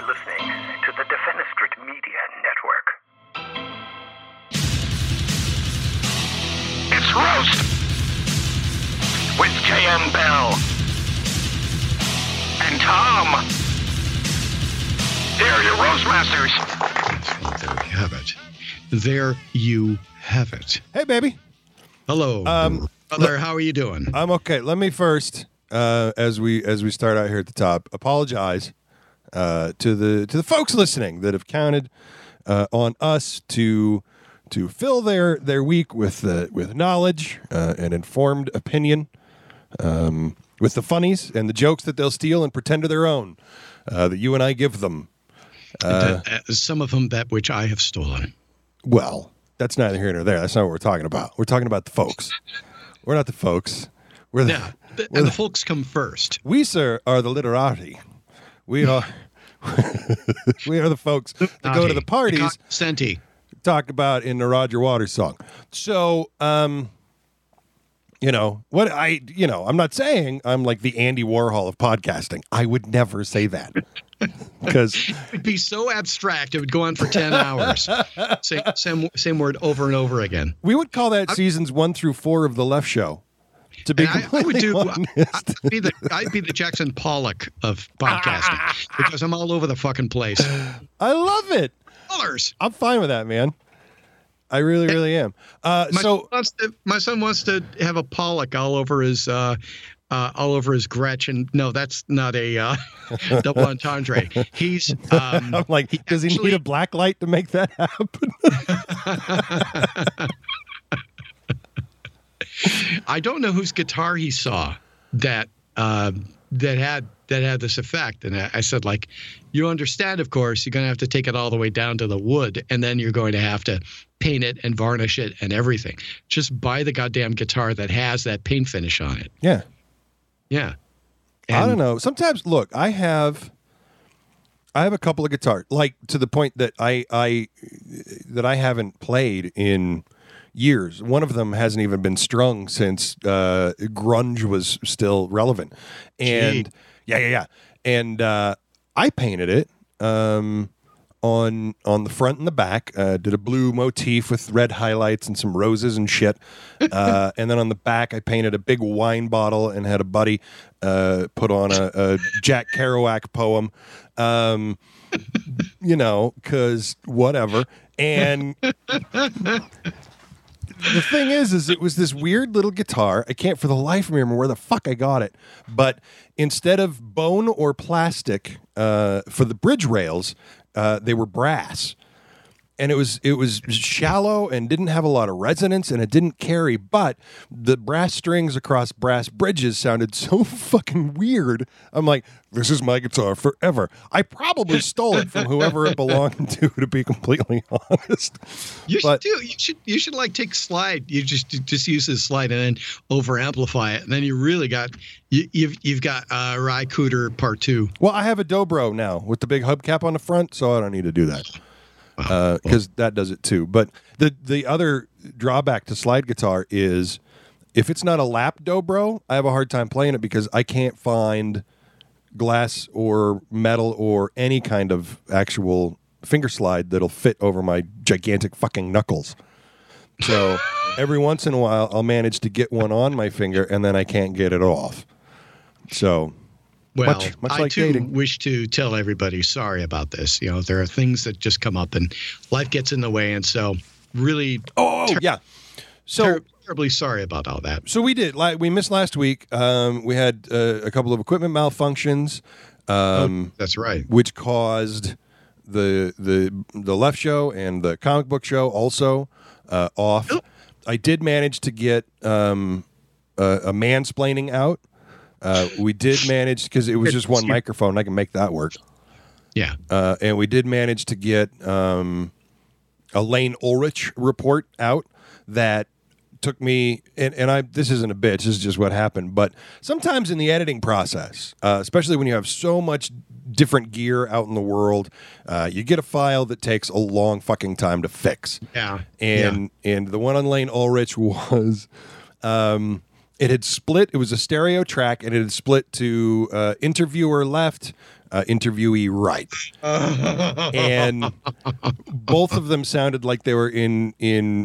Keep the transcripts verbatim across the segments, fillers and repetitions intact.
You're listening to the Defenestrate Media Network. It's Roast with J M Bell and Tom. They're your Roast Masters. There you have it. There you have it. Hey, baby. Hello, Um, brother. How are you doing? I'm okay. Let me first, uh, as we as we start out here at the top, apologize uh, to the to the folks listening that have counted uh, on us to to fill their their week with uh, with knowledge uh, and informed opinion, um, with the funnies and the jokes that they'll steal and pretend are their own uh, that you and I give them. Uh, uh, some of them that which I have stolen. Well, that's neither here nor there. That's not what we're talking about. We're talking about the folks. We're not the folks. We're the, Yeah, the, we're and the, the folks come first. we, sir, are the literati. We are we are the folks that go to the parties Senti. talked about in the Roger Waters song. So, um, you know, what I, you know, I'm not saying I'm like the Andy Warhol of podcasting. I would never say that. Because It'd be so abstract. It would go on for ten hours. Same, same, same word over and over again. we would call that seasons one through four of the Left Show. To be And I, I would completely do. honest. I'd be the I'd be the Jackson Pollock of podcasting because I'm all over the fucking place. I love it. Colors. I'm fine with that, man. I really, really am. Uh, My, so son wants to, my son wants to have a Pollock all over his uh, uh, all over his Gretchen. No, that's not a uh, double entendre. He's um, I'm like, he does he actually- need a black light to make that happen? I don't know whose guitar he saw that uh, that had that had this effect, and I, I said, like, you understand, of course, you're going to have to take it all the way down to the wood, and then you're going to have to paint it and varnish it and everything. Just buy the goddamn guitar that has that paint finish on it. Yeah. Yeah. I And- don't know. Sometimes, look, I have, I have a couple of guitars, like to the point that I, I, that I haven't played in years. One of them hasn't even been strung since uh, grunge was still relevant, and Gee. yeah, yeah, yeah. And uh, I painted it um, on on the front and the back. Uh, did a blue motif with red highlights and some roses and shit. Uh, and then on the back, I painted a big wine bottle and had a buddy uh, put on a, a Jack Kerouac poem. Um, you know, because whatever. And the thing is, is it was this weird little guitar. I can't for the life of me remember where the fuck I got it. But instead of bone or plastic uh, for the bridge rails, uh, they were brass. And it was it was shallow and didn't have a lot of resonance, and it didn't carry. But the brass strings across brass bridges sounded so fucking weird. I'm like, this is my guitar forever. I probably stole it from whoever it belonged to, to be completely honest. You But- should do. You should. You should like take slide. You just just use this slide and then over amplify it, and then you really got you, you've you've got uh, Ry Cooter Part Two. Well, I have a Dobro now with the big hubcap on the front, so I don't need to do that. Because uh, that does it too. But the the other drawback to slide guitar is if it's not a lap dobro, I have a hard time playing it because I can't find glass or metal or any kind of actual finger slide that'll fit over my gigantic fucking knuckles. So every once in a while, I'll manage to get one on my finger, and then I can't get it off. So Well, much, much I like too dating. wish to tell everybody sorry about this. You know, there are things that just come up, and life gets in the way, and so really, Oh, oh, yeah. So ter- terribly sorry about all that. So we did. Like we missed last week. Um, we had uh, a couple of equipment malfunctions, um, That's right. which caused the the the left show and the comic book show also uh, off. I did manage to get um, a, a mansplaining out. Uh, we did manage because it was just one microphone. I can make that work. Yeah. Uh, and we did manage to get um, a Lane Ulrich report out that took me, and, and I this isn't a bitch, this is just what happened, but sometimes in the editing process, uh, especially when you have so much different gear out in the world, uh, you get a file that takes a long fucking time to fix. Yeah. And and the one on Lane Ulrich was... Um, it had split. It was a stereo track, and it had split to uh, interviewer left, uh, interviewee right. And both of them sounded like they were in in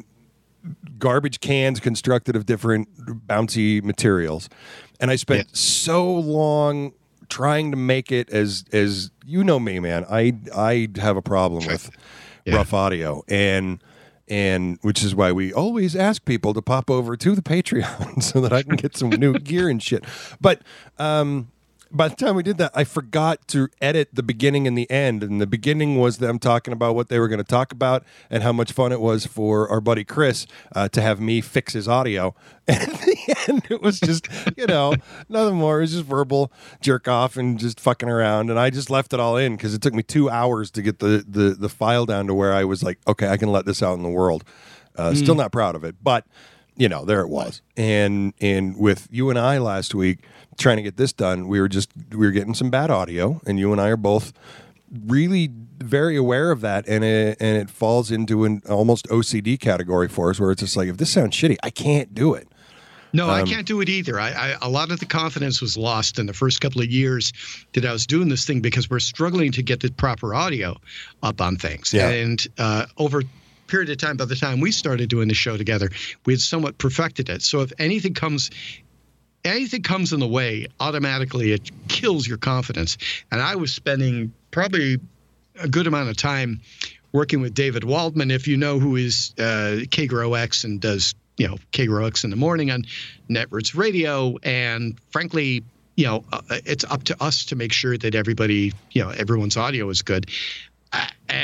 garbage cans constructed of different bouncy materials. And I spent yeah. so long trying to make it as as you know me, man. I I have a problem with yeah. rough audio, and and which is why we always ask people to pop over to the Patreon so that I can get some new gear and shit. But um by the time we did that, I forgot to edit the beginning and the end. And the beginning was them talking about what they were going to talk about and how much fun it was for our buddy Chris uh, to have me fix his audio. And at the end, it was just, you know, nothing more. It was just verbal jerk off and just fucking around. And I just left it all in because it took me two hours to get the, the, the file down to where I was like, okay, I can let this out in the world. Uh, mm. Still not proud of it, but, you know, there it was. And and with you and I last week, trying to get this done, we were just we were getting some bad audio, and you and I are both really very aware of that, and it, and it falls into an almost O C D category for us, where it's just like, if this sounds shitty, I can't do it. No, um, I can't do it either. I, I a lot of the confidence was lost in the first couple of years that I was doing this thing because we're struggling to get the proper audio up on things, yeah. and uh, over. period of time, by the time we started doing the show together, we had somewhat perfected it. So if anything comes anything comes in the way, automatically it kills your confidence. And I was spending probably a good amount of time working with David Waldman, if you know who is uh, K G R O X and does, you know, K G R O X in the morning on Netroots Radio. And frankly, you know, uh, it's up to us to make sure that everybody, you know, everyone's audio is good. Uh,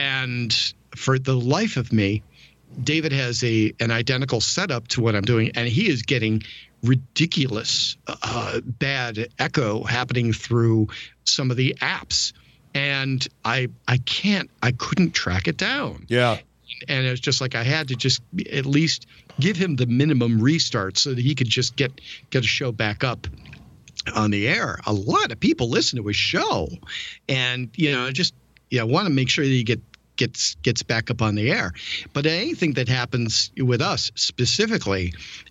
and for the life of me, David has a an identical setup to what I'm doing, and he is getting ridiculous uh, bad echo happening through some of the apps, and I I can't I couldn't track it down. Yeah, and it's just like I had to just at least give him the minimum restart so that he could just get get a show back up on the air. A lot of people listen to his show, and you know just you know want to make sure that you get. gets gets back up on the air. But anything that happens with us specifically,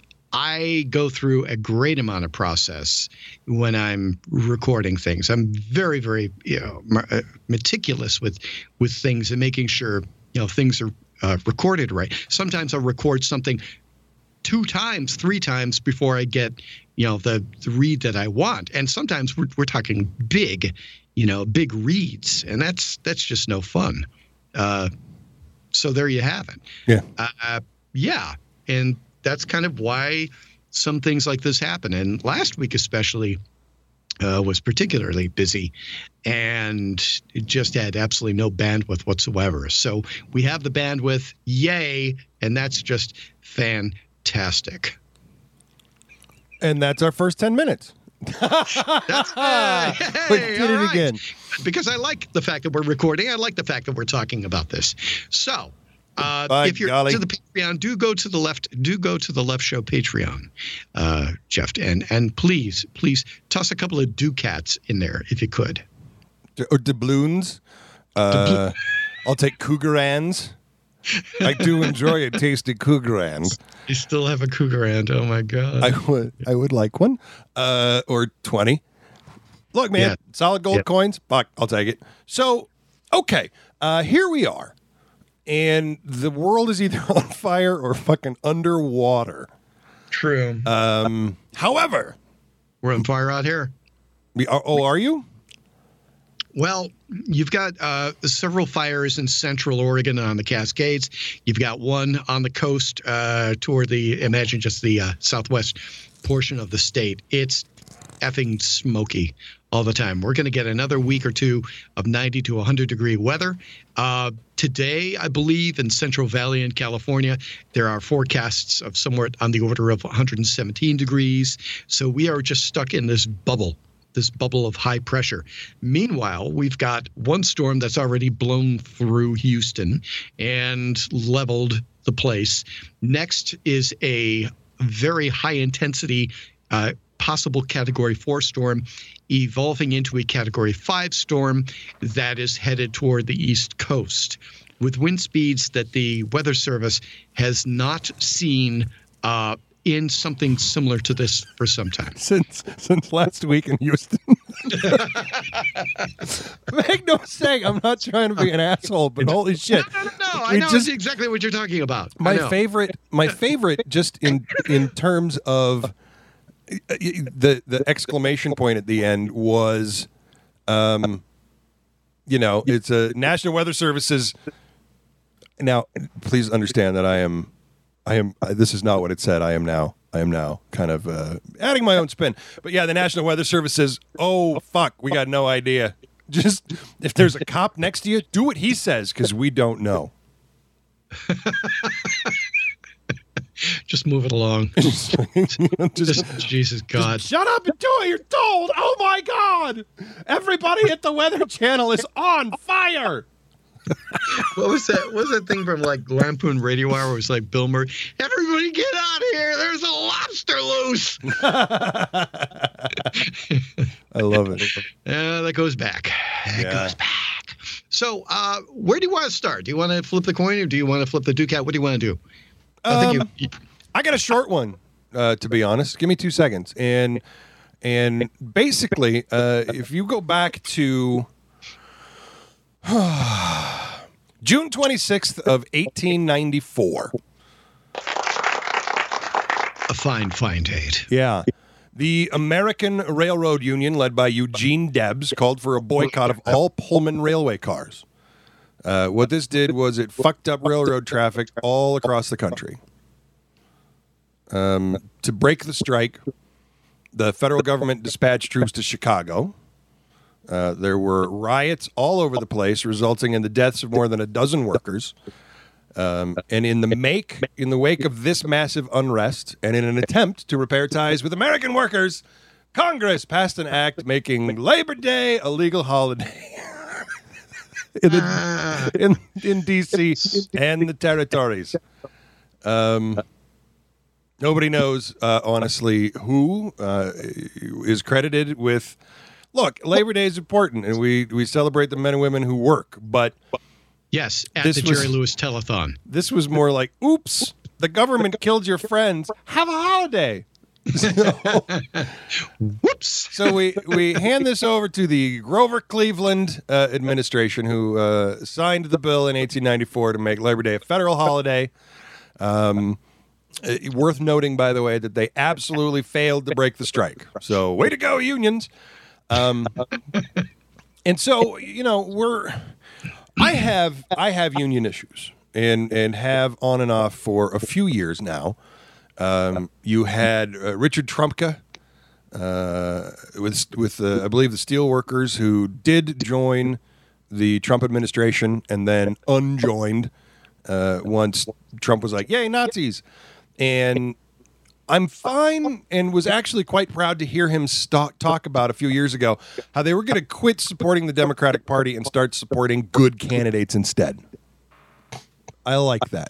I go through a great amount of process when I'm recording things. I'm very, very you know, meticulous with with things and making sure you know things are uh, recorded right. Sometimes I'll record something two times, three times before I get you know the, the read that I want. And sometimes we're we're talking big, you know, big reads, and that's that's just no fun. Uh, so there you have it. Yeah. Uh, yeah. And that's kind of why some things like this happen. And last week, especially, uh, was particularly busy and it just had absolutely no bandwidth whatsoever. So we have the bandwidth. Yay. And that's just fantastic. And that's our first ten minutes. That's, uh, hey, we did it right. again. Because I like the fact that we're recording. I like the fact that we're talking about this. So, uh, By if you're golly. to the Patreon, do go to the left. Do go to the Left Show Patreon, uh, Jeff, and and please, please toss a couple of ducats in there if you could. Or doubloons. Uh, I'll take cougarans. I do enjoy a tasty cougarand. You still have a cougarand? Oh my god! I would, I would like one, uh, or twenty. Look, man, yeah. solid gold yeah. coins. Fuck, I'll take it. So, okay, uh, here we are, and the world is either on fire or fucking underwater. True. Um, however, we're on fire out here. We are, oh, are you? Well, you've got uh, several fires in central Oregon on the Cascades. You've got one on the coast uh, toward the, imagine just the uh, southwest portion of the state. It's effing smoky all the time. We're going to get another week or two of ninety to one hundred degree weather. Uh, today, I believe, in Central Valley in California, there are forecasts of somewhere on the order of one hundred seventeen degrees. So we are just stuck in this bubble. This bubble of high pressure. Meanwhile, we've got one storm that's already blown through Houston and leveled the place. Next is a very high intensity, uh, possible category four storm evolving into a category five storm that is headed toward the East Coast with wind speeds that the Weather Service has not seen uh, in something similar to this for some time. Since since last week in Houston. Make no mistake, I'm not trying to be an asshole, but holy shit. No, no, no, no. I We know just- exactly what you're talking about. I My know. favorite, my favorite, just in in terms of uh, the the exclamation point at the end was, um, you know, it's a National Weather Services. Now, please understand that I am, I am. Uh, this is not what it said. I am now. I am now kind of uh, adding my own spin. But yeah, the National Weather Service says, "Oh fuck, we got no idea." Just if there's a cop next to you, do what he says because we don't know. Just move it along. just, Just, Jesus God. shut up and do what you're told. Oh my God! Everybody at the Weather Channel is on fire. What was that? What was that thing from like Lampoon Radio Hour? Where it was like Bill Murray. Everybody get out of here! There's a lobster loose. I love it. Uh, that goes back. That Yeah. goes back. So, uh, where do you want to start? Do you want to flip the coin, or do you want to flip the Ducat? What do you want to do? I think Um, you, you. I got a short one, uh, to be honest. Give me two seconds. And and basically, uh, if you go back to June twenty-sixth of eighteen ninety-four. A fine, fine date. Yeah. The American Railroad Union, led by Eugene Debs, called for a boycott of all Pullman railway cars. Uh, what this did was it fucked up railroad traffic all across the country. Um, to break the strike, the federal government dispatched troops to Chicago. Uh, there were riots all over the place, resulting in the deaths of more than a dozen workers. Um, and in the make, in the wake of this massive unrest, and in an attempt to repair ties with American workers, Congress passed an act making Labor Day a legal holiday in, the, in, in D C and the territories. Um, nobody knows, uh, honestly, who uh, is credited with. Look, Labor Day is important, and we we celebrate the men and women who work, but. Yes, at This the was- Jerry Lewis Telethon. This was more like, oops, the government killed your friends. Have a holiday. Whoops. So we, we hand this over to the Grover Cleveland uh, administration, who uh, signed the bill in eighteen ninety-four to make Labor Day a federal holiday. Um, uh, worth noting, by the way, that they absolutely failed to break the strike. So way to go, unions. Um, and so, you know, we're... I have I have union issues and and have on and off for a few years now. Um, you had uh, Richard Trumka uh, with with uh, I believe the steelworkers who did join the Trump administration and then unjoined uh, once Trump was like, "Yay, Nazis!" And I'm fine, and was actually quite proud to hear him st- talk about a few years ago how they were going to quit supporting the Democratic Party and start supporting good candidates instead. I like that,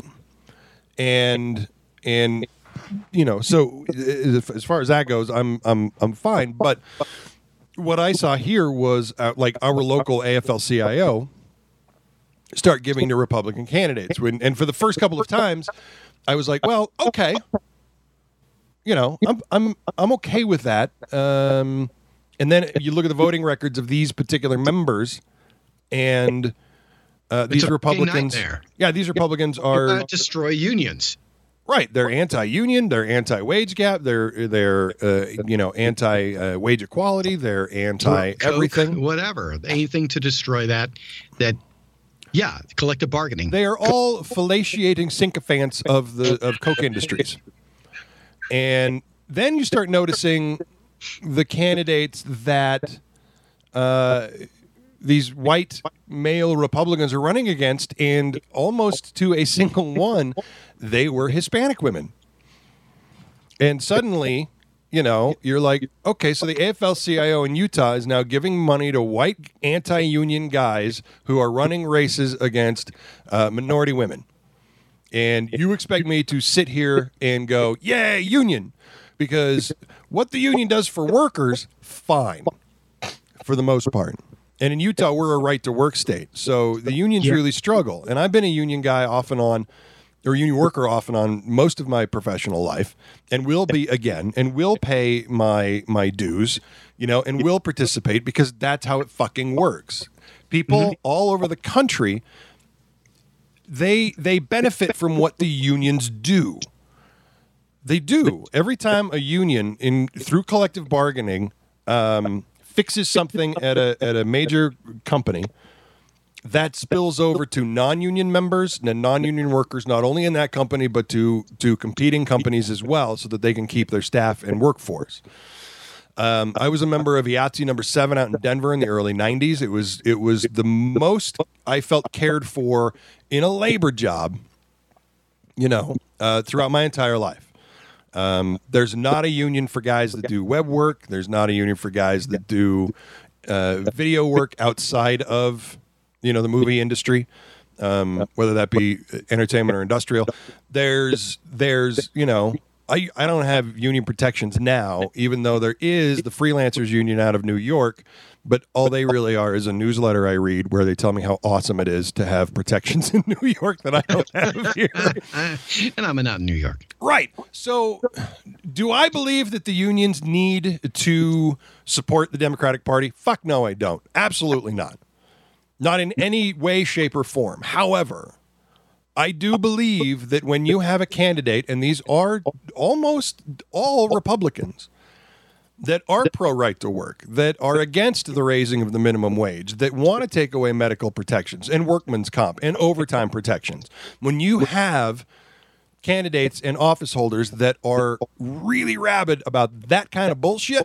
and and you know, so as far as that goes, I'm I'm I'm fine. But what I saw here was uh, like our local A F L C I O start giving to Republican candidates, when, and for the first couple of times, I was like, well, okay. You know, I'm I'm I'm okay with that. Um, and then you look at the voting records of these particular members, and uh, these a fucking Republicans. nightmare. Yeah, these Republicans Uh, are destroy unions. right. They're anti-union. They're anti-wage gap. They're they're uh, you know anti-wage equality. They're anti-everything. Coke, whatever. Anything to destroy that. That. Yeah, collective bargaining. They are all fellatiating sycophants of the of Coke Industries. And then you start noticing the candidates that uh, these white male Republicans are running against, and almost to a single one, they were Hispanic women. And suddenly, you know, you're like, okay, so the A F L C I O in Utah is now giving money to white anti-union guys who are running races against uh, minority women. And you expect me to sit here and go, yay, union. Because what the union does for workers, fine, for the most part. And in Utah, we're a right-to-work state. So the unions Yeah. really struggle. And I've been a union guy off and on or union worker off and on most of my professional life, and will be again, and will pay my my dues, you know, and will participate because that's how it fucking works. People mm-hmm. all over the country, they they benefit from what the unions do. They do. Every time a union in through collective bargaining um, fixes something at a at a major company, that spills over to non-union members and non-union workers, not only in that company, but to, to competing companies as well, so that they can keep their staff and workforce. Um, I was a member of I A T S E number seven out in Denver in the early nineties. It was it was the most I felt cared for in a labor job, you know, uh, throughout my entire life. Um, there's not a union for guys that do web work. There's not a union for guys that do uh, video work outside of, you know, the movie industry, um, whether that be entertainment or industrial. There's, there's, you know, I, I don't have union protections now, even though there is the freelancers union out of New York, but all they really are is a newsletter I read where they tell me how awesome it is to have protections in New York that I don't have here. And I'm not in New York. Right. So do I believe that the unions need to support the Democratic Party? Fuck no, I don't. Absolutely not. Not in any way, shape, or form. However, I do believe that when you have a candidate, and these are almost all Republicans, that are pro-right to work, that are against the raising of the minimum wage, that want to take away medical protections and workman's comp and overtime protections, when you have candidates and office holders that are really rabid about that kind of bullshit,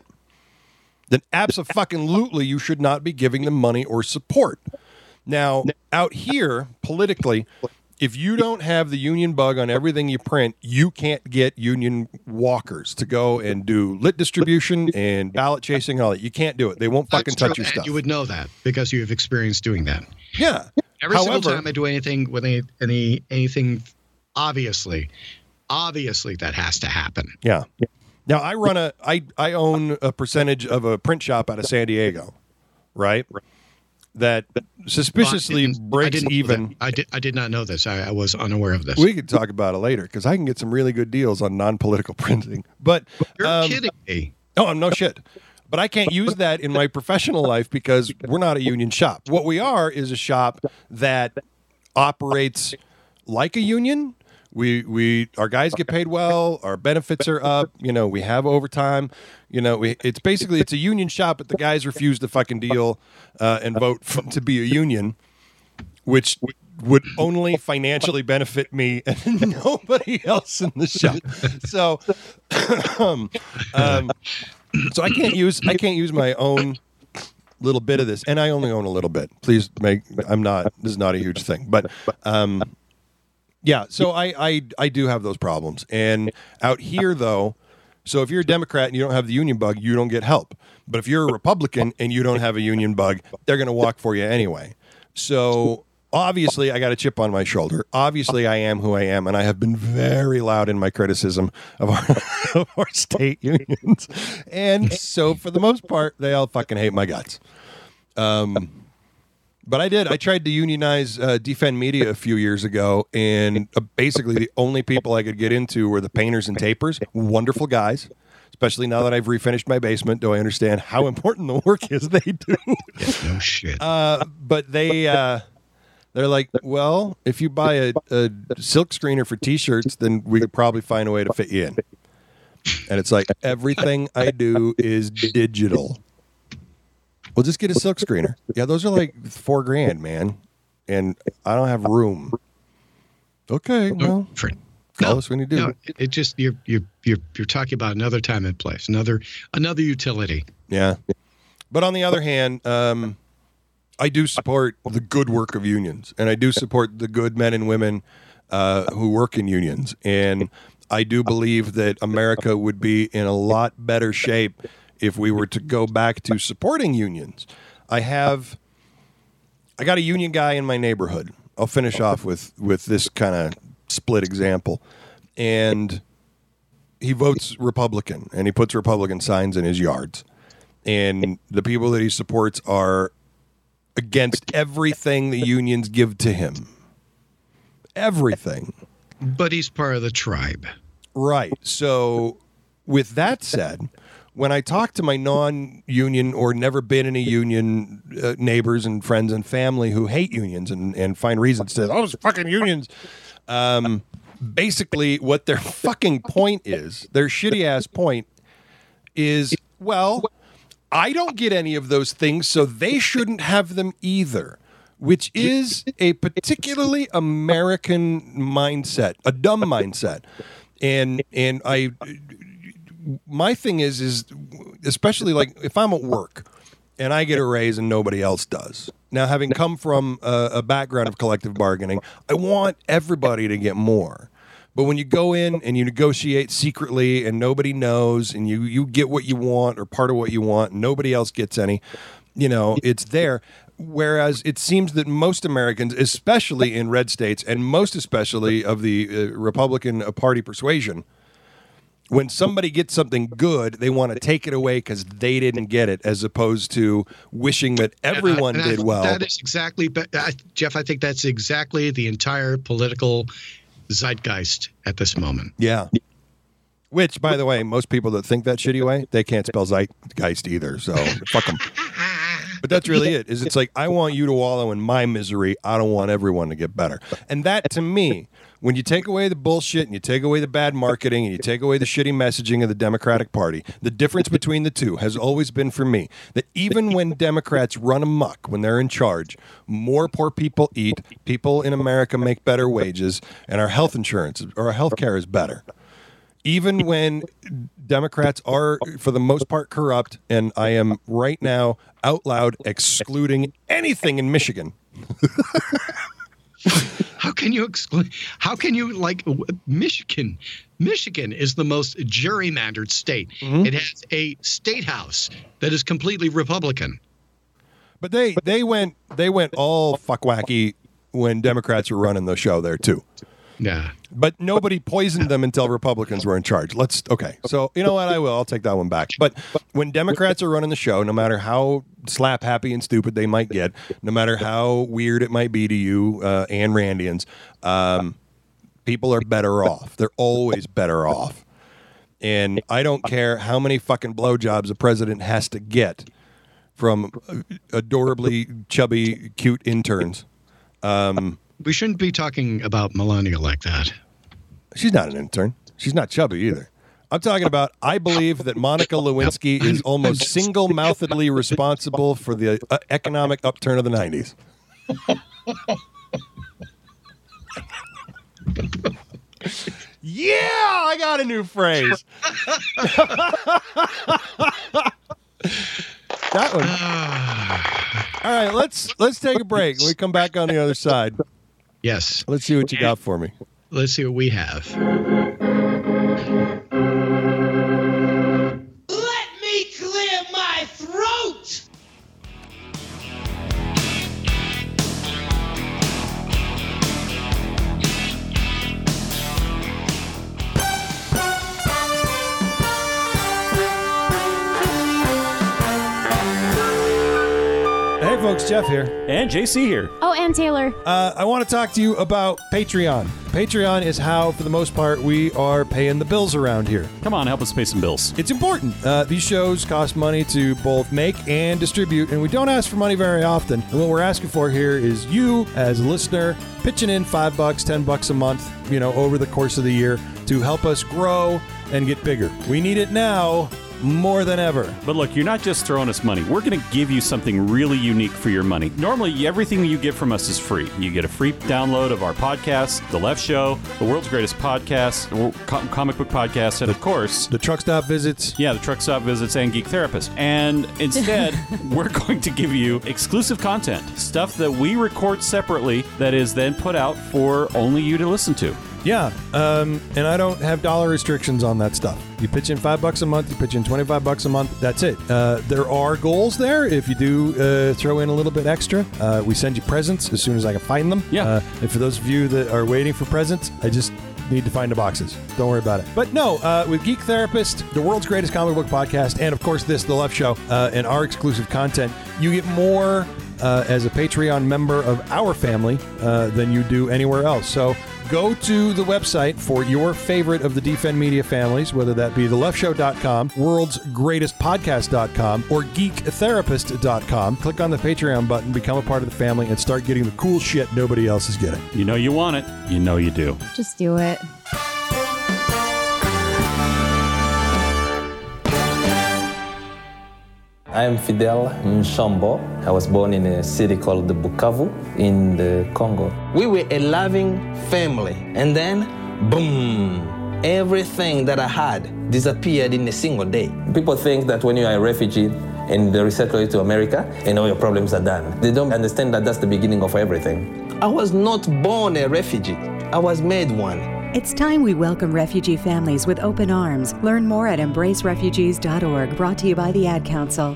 then abso-fucking-lutely you should not be giving them money or support. Now, out here, politically, if you don't have the union bug on everything you print, you can't get union walkers to go and do lit distribution and ballot chasing and all that. You can't do it. They won't fucking That's touch true, your and stuff. You would know that because you have experience doing that. Yeah. Every However, single time I do anything with any, any anything, obviously, obviously that has to happen. Yeah. Now I run a, I, I own a percentage of a print shop out of San Diego, right? That suspiciously Well, I breaks I didn't know even. that. I did. I did not know this. I, I was unaware of this. We could talk about it later because I can get some really good deals on non-political printing. But You're um, kidding me. no, I'm no shit. But I can't use that in my professional life because we're not a union shop. What we are is a shop that operates like a union. We we our guys get paid well. Our benefits are up. You know, we have overtime. You know, we, it's basically it's a union shop, but the guys refuse to fucking deal uh, and vote for, to be a union, which would only financially benefit me and nobody else in the shop. So, um, um, so I can't use I can't use my own little bit of this, and I only own a little bit. Please make I'm not. This is not a huge thing, but. Um, Yeah, so I, I I do have those problems. And out here, though, so if you're a Democrat and you don't have the union bug, you don't get help. But if you're a Republican and you don't have a union bug, they're going to walk for you anyway. So obviously, I got a chip on my shoulder. Obviously, I am who I am, and I have been very loud in my criticism of our, of our state unions. And so for the most part, they all fucking hate my guts. Um. But I did. I tried to unionize uh, Defend Media a few years ago, and uh, basically the only people I could get into were the painters and tapers. Wonderful guys, especially now that I've refinished my basement. Do I understand how important the work is they do? Yeah, no shit. Uh, but they, uh, they're like, well, if you buy a, a silk screener for T-shirts, then we could probably find a way to fit you in. And it's like, everything I do is digital. Well, just get a silk screener. Yeah, those are like four grand, man. And I don't have room. Okay, well, For, call no, us when you do. no, it, it just you're you're you're you're talking about another time and place, another another utility. Yeah. But on the other hand, um, I do support the good work of unions, and I do support the good men and women uh, who work in unions. And I do believe that America would be in a lot better shape if we were to go back to supporting unions. I have, I got a union guy in my neighborhood. I'll finish off with, with this kind of split example. And he votes Republican, and he puts Republican signs in his yards. And the people that he supports are against everything the unions give to him. Everything. But he's part of the tribe. Right. So with that said, when I talk to my non-union or never been in a union uh, neighbors and friends and family who hate unions and, and find reasons to, oh, those fucking unions, um, basically what their fucking point is, their shitty ass point is, well, I don't get any of those things, so they shouldn't have them either, which is a particularly American mindset, a dumb mindset. And and I, my thing is, is especially like if I'm at work and I get a raise and nobody else does. Now, having come from a, a background of collective bargaining, I want everybody to get more. But when you go in and you negotiate secretly and nobody knows and you, you get what you want or part of what you want and nobody else gets any, you know, it's there. Whereas it seems that most Americans, especially in red states and most especially of the uh, Republican Party persuasion, when somebody gets something good, they want to take it away because they didn't get it, as opposed to wishing that everyone and I, and did I, well. That is exactly, uh, Jeff, I think that's exactly the entire political zeitgeist at this moment. Yeah. Which, by the way, most people that think that shitty way, they can't spell zeitgeist either. So fuck them. But that's really it. Is it's like, I want you to wallow in my misery. I don't want everyone to get better. And that, to me, when you take away the bullshit and you take away the bad marketing and you take away the shitty messaging of the Democratic Party, the difference between the two has always been for me that even when Democrats run amok, when they're in charge, more poor people eat, people in America make better wages, and our health insurance or our health care is better. Even when Democrats are, for the most part, corrupt, and I am right now out loud excluding anything in Michigan. How can you exclude? How can you like Michigan? Michigan is the most gerrymandered state. Mm-hmm. It has a state house that is completely Republican. But they they went they went all fuckwacky when Democrats were running the show there too. Yeah. But nobody poisoned them until Republicans were in charge. Let's okay. So you know what? I will. I'll take that one back. But when Democrats are running the show, no matter how slap happy and stupid they might get, no matter how weird it might be to you, uh, and Randians, um, people are better off. They're always better off. And I don't care how many fucking blowjobs a president has to get from adorably chubby, cute interns. Um, We shouldn't be talking about Melania like that. She's not an intern. She's not chubby either. I'm talking about, I believe that Monica Lewinsky is almost single-mouthedly responsible for the uh, economic upturn of the nineties. Yeah, I got a new phrase. That one. All right, let's let's take a break. When we come back on the other side. Yes. Let's see what you got for me. Let's see what we have. Let me clear my throat! Hey, folks, Jeff here. And J C here. Oh, and Taylor. Uh, I want to talk to you about Patreon. Patreon is how, for the most part, we are paying the bills around here. Come on, help us pay some bills. It's important. Uh, these shows cost money to both make and distribute, and we don't ask for money very often. And what we're asking for here is you, as a listener, pitching in five bucks, ten bucks a month, you know, over the course of the year to help us grow and get bigger. We need it now more than ever. But look, you're not just throwing us money. We're going to give you something really unique for your money. Normally, everything you get from us is free. You get a free download of our podcast, The Left Show, the world's greatest podcast, com- comic book podcast, and of course, The truck stop visits. Yeah, the truck stop visits and Geek Therapist. And instead, we're going to give you exclusive content, stuff that we record separately that is then put out for only you to listen to. Yeah, um, and I don't have dollar restrictions on that stuff. You pitch in five bucks a month, you pitch in twenty-five bucks a month, that's it. Uh, there are goals there. If you do uh, throw in a little bit extra, uh, we send you presents as soon as I can find them. Yeah. Uh, and for those of you that are waiting for presents, I just need to find the boxes. Don't worry about it. But no, uh, with Geek Therapist, the world's greatest comic book podcast, and of course this, The Left Show, uh, and our exclusive content, you get more uh, as a Patreon member of our family uh, than you do anywhere else. So go to the website for your favorite of the Defend Media families, whether that be the left show dot com, world's greatest podcast dot com, or geek therapist dot com. Click on the Patreon button, become a part of the family, and start getting the cool shit nobody else is getting. You know you want it. You know you do. Just do it. I am Fidel Nshambo. I was born in a city called Bukavu in the Congo. We were a loving family, and then, boom, everything that I had disappeared in a single day. People think that when you are a refugee and they resettle you to America, and all your problems are done. They don't understand that that's the beginning of everything. I was not born a refugee. I was made one. It's time we welcome refugee families with open arms. Learn more at embrace refugees dot org, brought to you by the Ad Council.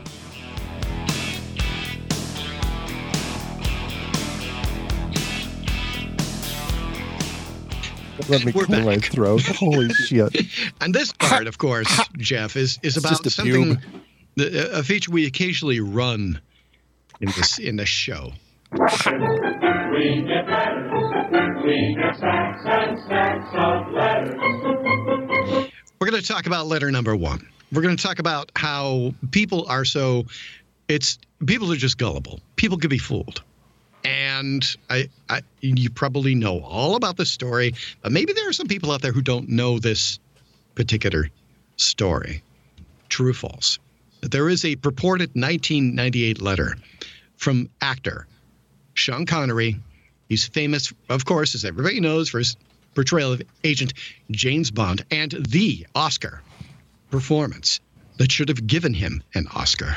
Let me We're clear my back. throat. Holy shit. And this part, of course, Jeff, is, is It's about just a something, pube. the, a feature we occasionally run in this in this show. We get letters. We get stacks and stacks of letters. We're going to talk about letter number one. We're going to talk about how people are so, it's, people are just gullible. People can be fooled. And I, I, you probably know all about this story, but maybe there are some people out there who don't know this particular story. True or false? There is a purported nineteen ninety-eight letter from actor Sean Connery. He's famous, of course, as everybody knows, for his portrayal of Agent James Bond and the Oscar performance that should have given him an Oscar.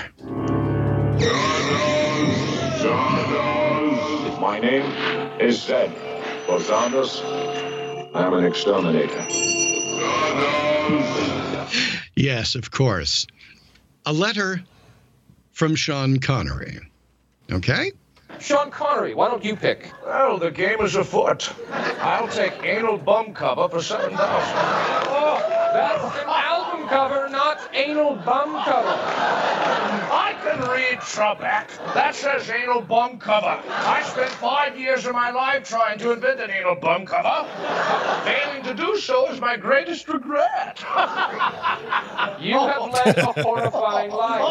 My name is Zed. For Zondas, I'm an exterminator. Yes, of course. A letter from Sean Connery. Okay? Sean Connery, why don't you pick? Well, the game is afoot. I'll take anal bum cover for seven thousand. Oh, that's an album cover, not anal bum cover. I can read Trebek. That says anal bum cover. I spent five years of my life trying to invent an anal bum cover. Failing to do so is my greatest regret. You have led a horrifying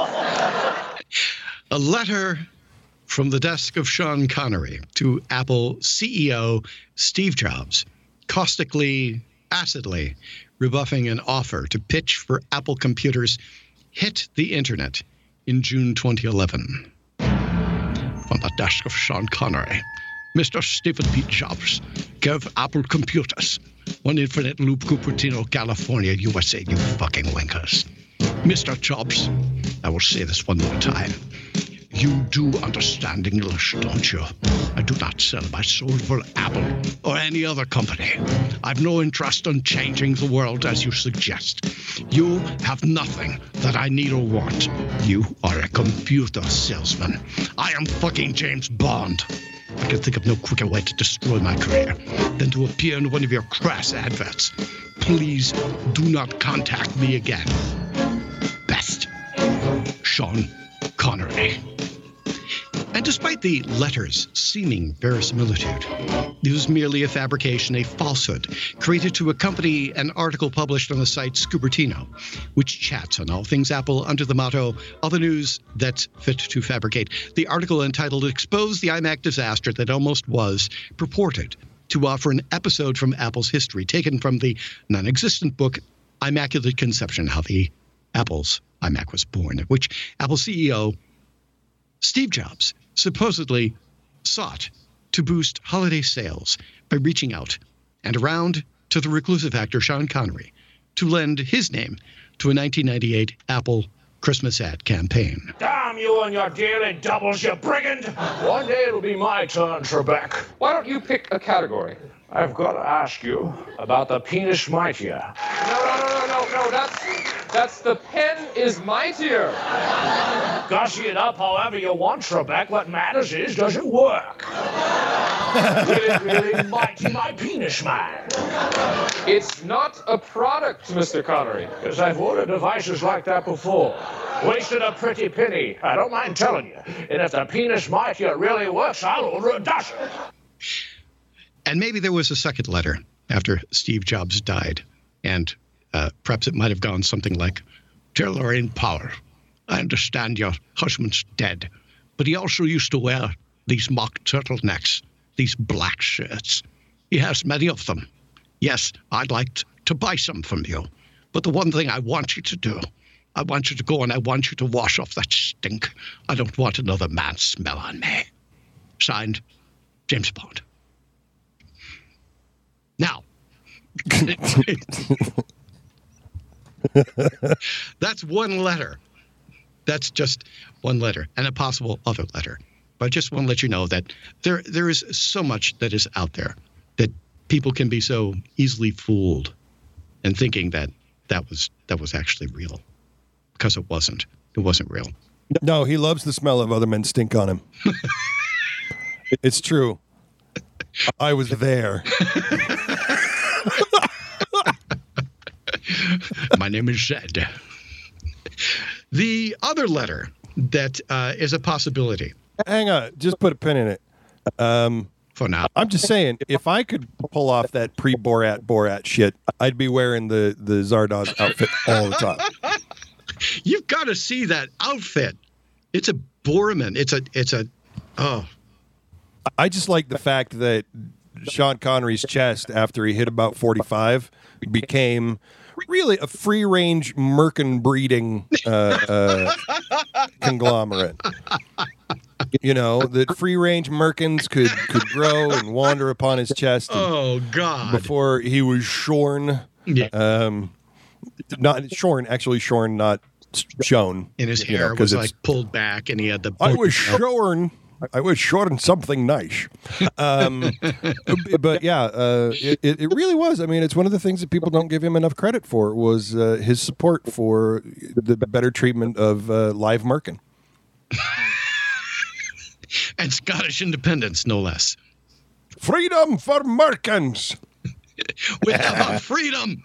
life. A letter from the desk of Sean Connery to Apple C E O Steve Jobs, caustically, acidly rebuffing an offer to pitch for Apple computers hit the internet in June twenty eleven. From the desk of Sean Connery, Mister Stephen P. Jobs gave Apple computers one infinite loop, Cupertino, California, U S A, you fucking winkers. Mister Jobs, I will say this one more time. You do understand English, don't you? I do not sell my soul for Apple or any other company. I've no interest in changing the world as you suggest. You have nothing that I need or want. You are a computer salesman. I am fucking James Bond. I can think of no quicker way to destroy my career than to appear in one of your crass adverts. Please do not contact me again. Best, Sean Connery. And despite the letter's seeming verisimilitude, it was merely a fabrication, a falsehood, created to accompany an article published on the site Scupertino, which chats on all things Apple under the motto, all the news that's fit to fabricate. The article entitled Expose the iMac Disaster That Almost Was purported to offer an episode from Apple's history, taken from the non-existent book Immaculate Conception, How the Apple's iMac Was Born, which Apple C E O Steve Jobs supposedly sought to boost holiday sales by reaching out and around to the reclusive actor Sean Connery to lend his name to a nineteen ninety-eight Apple Christmas ad campaign. Damn you and your daily doubles, you brigand! One day it'll be my turn, Trebek. Why don't you pick a category? I've got to ask you about the penis mightier. No, no, no, no, no, no, that's, that's the pen is mightier. Gussy it up however you want, Trebek. What matters is, does it work? Really, really mighty, my penis man. It's not a product, Mister Connery. Because I've ordered devices like that before. Wasted a pretty penny, I don't mind telling you. And if the penis mafia really works, I'll order a dozen. And maybe there was a second letter after Steve Jobs died. And uh, perhaps it might have gone something like, Dear Lorraine Power, I understand your husband's dead, but he also used to wear these mock turtlenecks, these black shirts. He has many of them. Yes, I'd like t- to buy some from you. But the one thing I want you to do, I want you to go and I want you to wash off that stink. I don't want another man's smell on me. Signed, James Bond. Now, that's one letter. That's just one letter and a possible other letter. But I just want to let you know that there there is so much that is out there that people can be so easily fooled and thinking that that was that was actually real, because it wasn't. It wasn't real. No, he loves the smell of other men's stink on him. It's true. I was there. My name is Zed. The other letter that uh, is a possibility. Hang on, just put a pin in it. Um, For now. I'm just saying, if I could pull off that pre-Borat Borat shit, I'd be wearing the, the Zardoz outfit all the time. You've got to see that outfit. It's a Borman. It's a, it's a, oh. I just like the fact that Sean Connery's chest, after he hit about forty-five, became really a free-range Merkin breeding uh, uh, conglomerate. You know, that free-range Merkins could, could grow and wander upon his chest. Oh, God. Before he was shorn. Yeah. Um, not shorn, actually shorn, not shown. And his you hair know, was it's- like pulled back and he had the... I was shorn. I was shorn something nice. Um, but yeah, uh, it, it really was. I mean, it's one of the things that people don't give him enough credit for was uh, his support for the better treatment of uh, live Merkin. And Scottish independence, no less. Freedom for Merkins. Without freedom.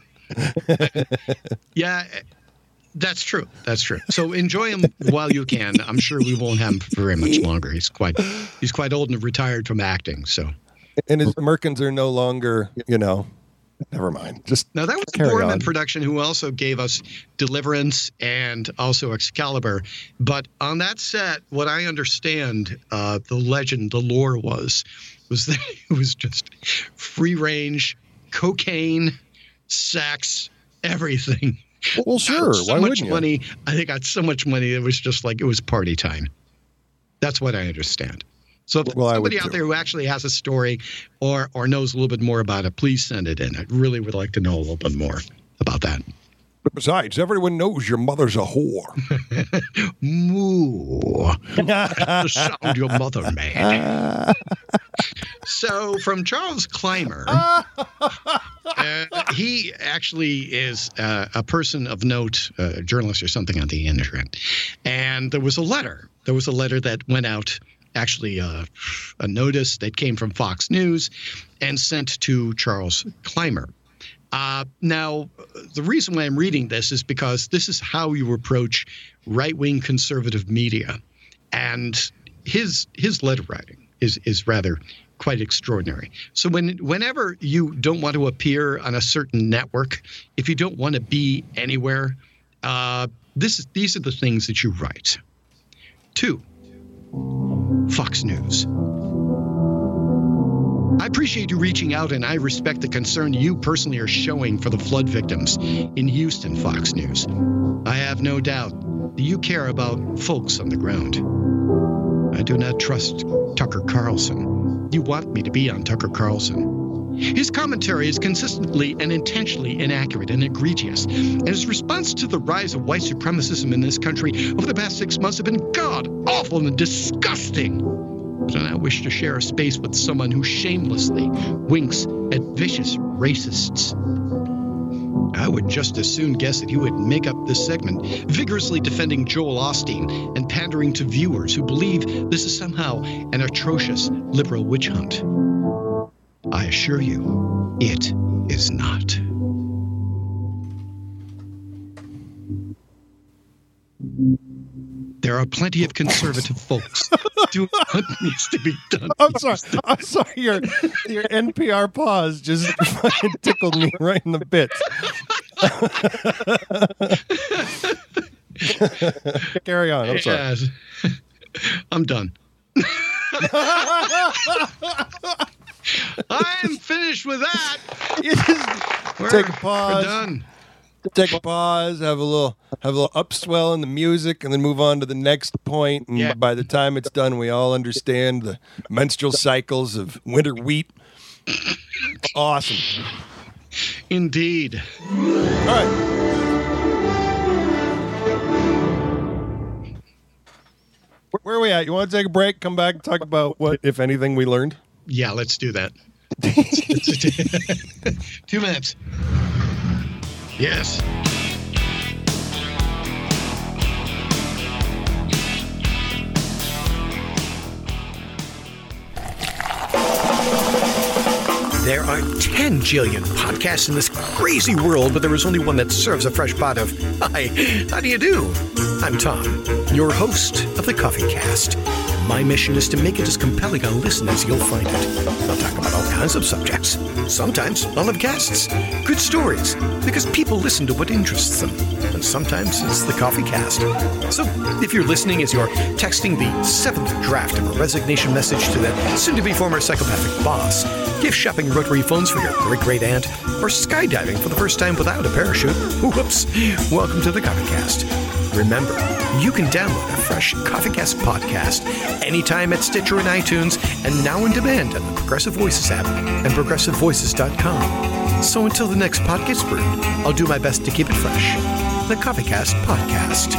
Yeah, that's true. That's true. So enjoy him while you can. I'm sure we won't have him for very much longer. He's quite he's quite old and retired from acting. So, and his Merkins are no longer, you know, never mind. Just now that was the carry Borman on. production, who also gave us Deliverance and also Excalibur. But on that set, what I understand, uh, the legend, the lore was, was that it was just free range, cocaine, sex, everything. Well, sure. So Why much wouldn't you? money. I think got so much money. It was just like it was party time. That's what I understand. So if Well, I somebody would out too. there who actually has a story or or knows a little bit more about it, please send it in. I really would like to know a little bit more about that. But besides, everyone knows your mother's a whore. Moo. That's the sound your mother made. So from Charles Clymer, uh, he actually is uh, a person of note, a journalist or something on the internet. And there was a letter. There was a letter that went out, actually uh, a notice that came from Fox News and sent to Charles Clymer. Uh, now, the reason why I'm reading this is because this is how you approach right-wing conservative media. And his his letter writing is is rather quite extraordinary. So when whenever you don't want to appear on a certain network, if you don't want to be anywhere, uh, this is, these are the things that you write. Two, Fox News. I appreciate you reaching out, and I respect the concern you personally are showing for the flood victims in Houston, Fox News. I have no doubt that you care about folks on the ground. I do not trust Tucker Carlson. You want me to be on Tucker Carlson. His commentary is consistently and intentionally inaccurate and egregious, and his response to the rise of white supremacism in this country over the past six months have been god-awful and disgusting. But I wish to share a space with someone who shamelessly winks at vicious racists. I would just as soon guess that he would make up this segment vigorously defending Joel Osteen and pandering to viewers who believe this is somehow an atrocious liberal witch hunt. I assure you, it is not. Mm-hmm. There are plenty of conservative folks doing what needs to be done. I'm sorry. I'm sorry. Your your N P R pause just fucking tickled me right in the bits. Carry on. I'm sorry. Yes. I'm done. I'm finished with that. You just We're, take a pause. We're done. Take a pause. Have a little have a little upswell in the music, and then move on to the next point. And Yeah. by the time it's done, we all understand the menstrual cycles of winter wheat. Awesome. Indeed. All right. Where are we at? You want to take a break? Come back and talk about what, if anything, we learned? Yeah, let's do that. Two minutes. Yes. There are ten jillion podcasts in this crazy world, but there is only one that serves a fresh pot of, hi, how do you do? I'm Tom, your host of the Coffee Cast. My mission is to make it as compelling a listen as you'll find it. I'll talk about all kinds of subjects. Sometimes I'll have guests. Good stories, because people listen to what interests them. And sometimes it's the Coffee Cast. So if you're listening as you're texting the seventh draft of a resignation message to that soon-to-be former psychopathic boss, gift shopping rotary phones for your great-great-aunt, or skydiving for the first time without a parachute, whoops, welcome to the Coffee Cast. Remember, you can download a fresh CoffeeCast podcast anytime at Stitcher and iTunes, and now on demand on the Progressive Voices app and progressive voices dot com. So until the next pod gets brewed, I'll do my best to keep it fresh. The CoffeeCast Podcast.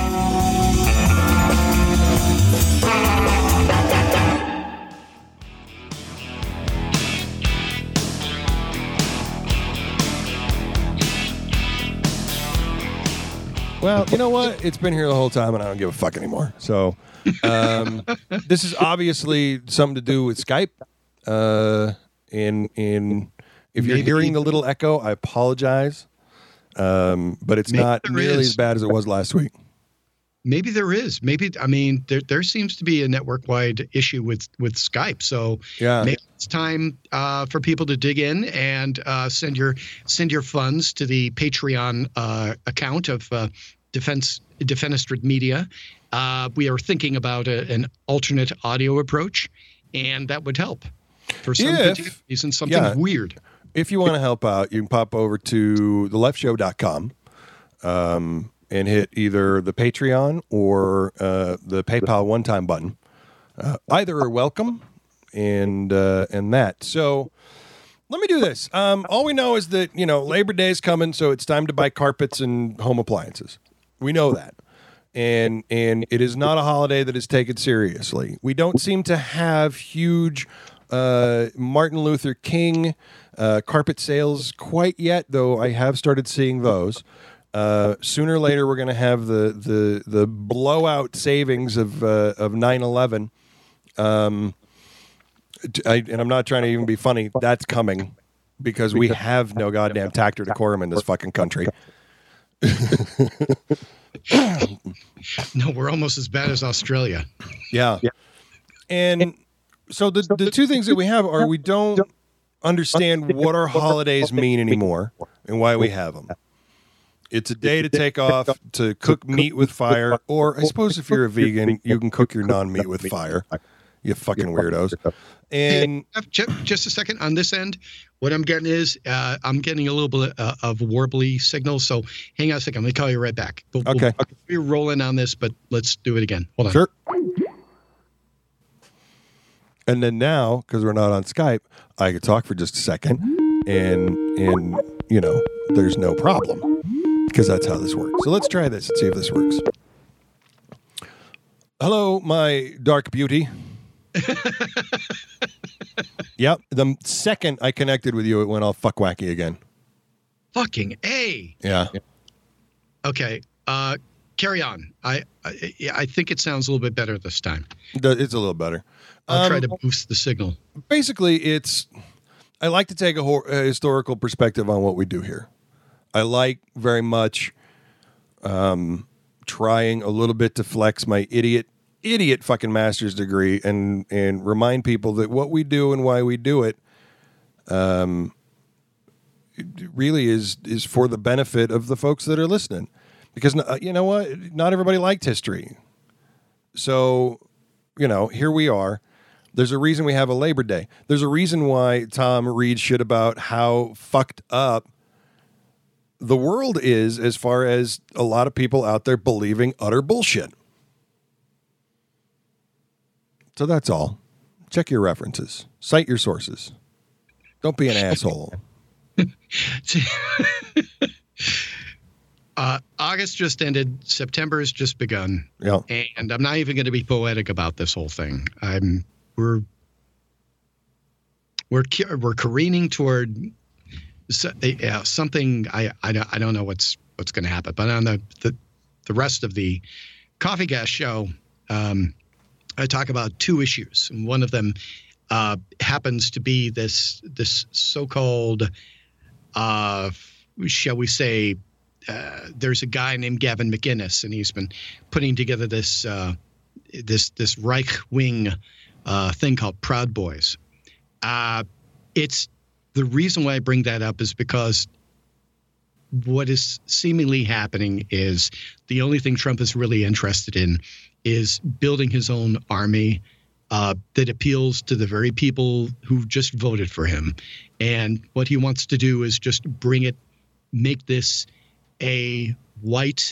Well, you know what? It's been here the whole time, and I don't give a fuck anymore. So, um, this is obviously something to do with Skype. Uh, in in if you're Maybe- hearing the little echo, I apologize. Um, but it's Maybe not there nearly is. as bad as it was last week. Maybe there is. Maybe I mean there there seems to be a network-wide issue with with Skype. So Yeah. maybe it's time uh, for people to dig in and uh, send your send your funds to the Patreon uh, account of uh, Defense Defenestrate Media. Uh, we are thinking about a, an alternate audio approach, and that would help for some If- particular reason. Something yeah. weird. If you want to help out, you can pop over to the left show dot com um, and hit either the Patreon or uh, the PayPal one-time button. Uh, either are welcome, and uh, and that. So let me do this. Um, all we know is that, you know, Labor Day is coming, so it's time to buy carpets and home appliances. We know that. And and it is not a holiday that is taken seriously. We don't seem to have huge uh, Martin Luther King uh, carpet sales quite yet, though I have started seeing those. Uh, sooner or later, we're going to have the the the blowout savings of uh, of nine eleven. Um, I, and I'm not trying to even be funny. That's coming because we have no goddamn tact or decorum in this fucking country. No, we're almost as bad as Australia. Yeah. And so the the two things that we have are we don't understand what our holidays mean anymore and why we have them. It's a day to take off to cook meat with fire, or I suppose if you're a vegan, you can cook your non-meat with fire. You fucking weirdos. And Just, just a second on this end. What I'm getting is uh, I'm getting a little bit uh, of warbly signal. So hang on a second. Let me call you right back. We'll, Okay. We'll, we're rolling on this, but let's do it again. Hold on. sure. And then now, because we're not on Skype, I could talk for just a second, and and you know, there's no problem because that's how this works. So let's try this and see if this works. Hello, my dark beauty. Yep. The second I connected with you, it went all fuck wacky again. Fucking A. Yeah. Okay. Uh, carry on. I, I I think it sounds a little bit better this time. It's a little better. I'll try Um, to boost the signal. Basically, it's I like to take a, hor- a historical perspective on what we do here. I like very much um, trying a little bit to flex my idiot, idiot fucking master's degree and and remind people that what we do and why we do it, um, it really is is for the benefit of the folks that are listening. Because uh, you know what, not everybody liked history, so you know here we are. There's a reason we have a Labor Day. There's a reason why Tom reads shit about how fucked up the world is as far as a lot of people out there believing utter bullshit. So that's all. Check your references. Cite your sources. Don't be an asshole. uh, August just ended. September has just begun. Yeah. And I'm not even going to be poetic about this whole thing. I'm we're we're we're careening toward so, uh, something. I I don't, I don't know what's what's going to happen. But on the, the the rest of the Coffee Gas show, um, I talk about two issues, and one of them uh, happens to be this this so-called, uh, shall we say, uh, there's a guy named Gavin McInnes, and he's been putting together this uh, this this Reich wing uh, thing called Proud Boys. Uh, it's the reason why I bring that up is because what is seemingly happening is the only thing Trump is really interested in is building his own army uh, that appeals to the very people who just voted for him. And what he wants to do is just bring it, make this a white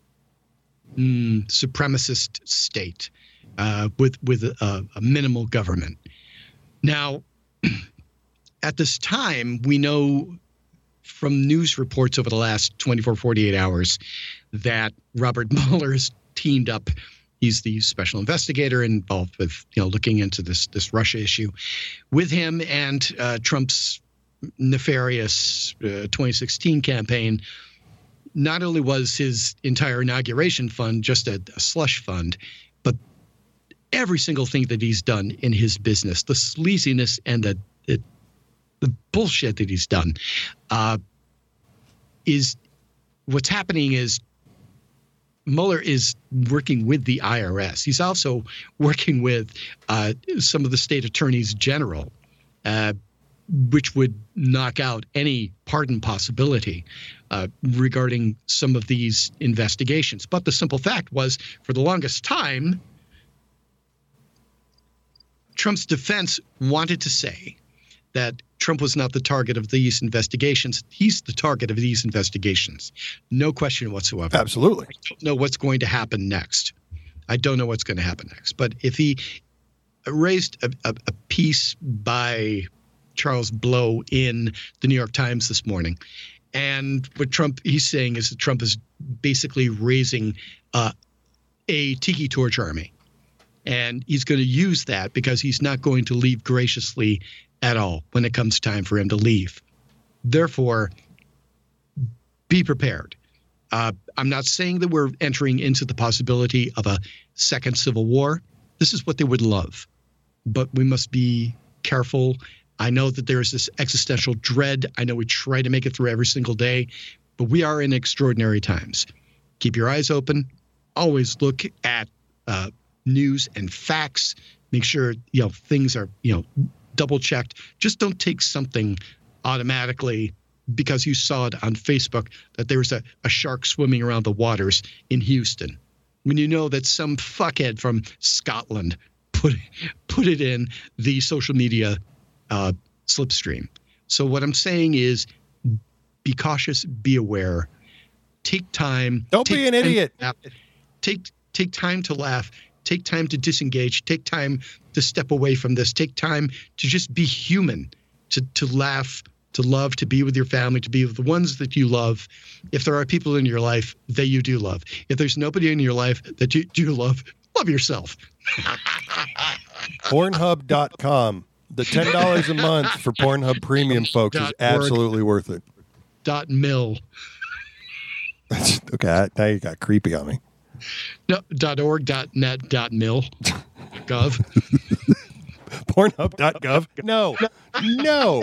mm, supremacist state uh, with, with a, a minimal government. Now, at this time, we know from news reports over the last twenty-four, forty-eight hours that Robert Mueller has teamed up. He's the special investigator involved with, you know, looking into this this Russia issue with him and uh, Trump's nefarious uh, twenty sixteen campaign. Not only was his entire inauguration fund just a, a slush fund, but every single thing that he's done in his business, the sleaziness and the the, the bullshit that he's done, uh, is what's happening is Mueller is working with the I R S. He's also working with uh, some of the state attorneys general, uh, which would knock out any pardon possibility uh, regarding some of these investigations. But the simple fact was, for the longest time, Trump's defense wanted to say that Trump was not the target of these investigations. He's the target of these investigations. No question whatsoever. Absolutely. I don't know what's going to happen next. I don't know what's going to happen next. But if he raised a, a, a piece by Charles Blow in the New York Times this morning, and what Trump he's saying is that Trump is basically raising uh, a tiki torch army. And he's going to use that because he's not going to leave graciously at all when it comes time for him to leave. Therefore, be prepared. Uh, I'm not saying that we're entering into the possibility of a second civil war. This is what they would love. But we must be careful. I know that there is this existential dread. I know we try to make it through every single day, but we are in extraordinary times. Keep your eyes open. Always look at uh, news and facts. Make sure, you know, things are, you know, double checked. Just don't take something automatically because you saw it on Facebook that there was a, a shark swimming around the waters in Houston, when you know that some fuckhead from Scotland put put it in the social media uh, slipstream. So what I'm saying is, be cautious, be aware, take time. Don't take be an idiot. Take take time to laugh. Take time to disengage. Take time to step away from this. Take time to just be human, to to laugh, to love, to be with your family, to be with the ones that you love. If there are people in your life that you do love. If there's nobody in your life that you do love, love yourself. Pornhub dot com. The ten dollars a month for Pornhub Premium, folks, is absolutely worth it. Dot mil. Okay, now you got creepy on me. No, dot org, dot net, dot mil, gov. Pornhub dot gov. No, no.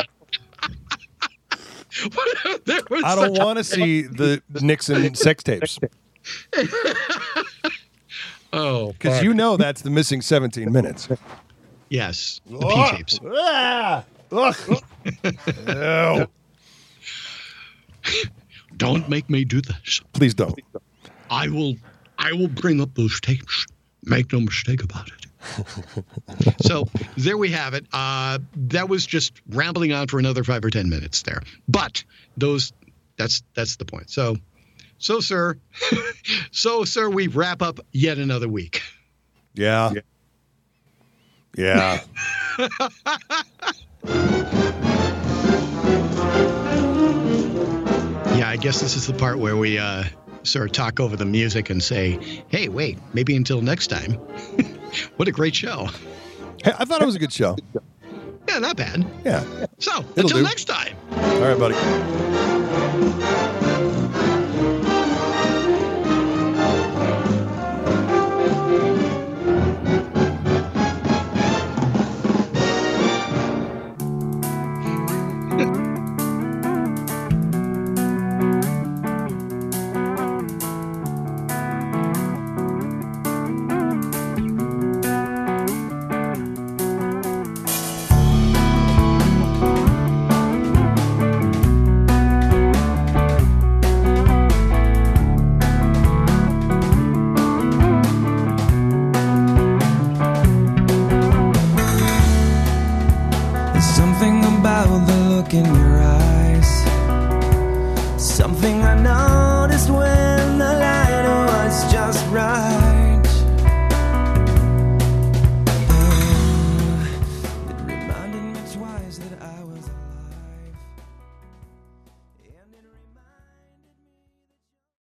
There was I don't such a- want to see the Nixon sex tapes. Oh, because you know that's the missing seventeen minutes. Yes, the Ugh. P-tapes. Ah! Ugh. Ew. Don't make me do this. Please don't. I will. I will bring up those tapes. Make no mistake about it. So there we have it. Uh, that was just rambling on for another five or ten minutes there. But those, that's that's the point. So, so sir, so sir, we wrap up yet another week. Yeah. Yeah. Yeah, I guess this is the part where we uh, sort of talk over the music and say, "Hey, wait, maybe until next time." What a great show. Hey, I thought it was a good show. Yeah, not bad. Yeah. So, It'll until do. next time. All right, buddy. Something about the look in your eyes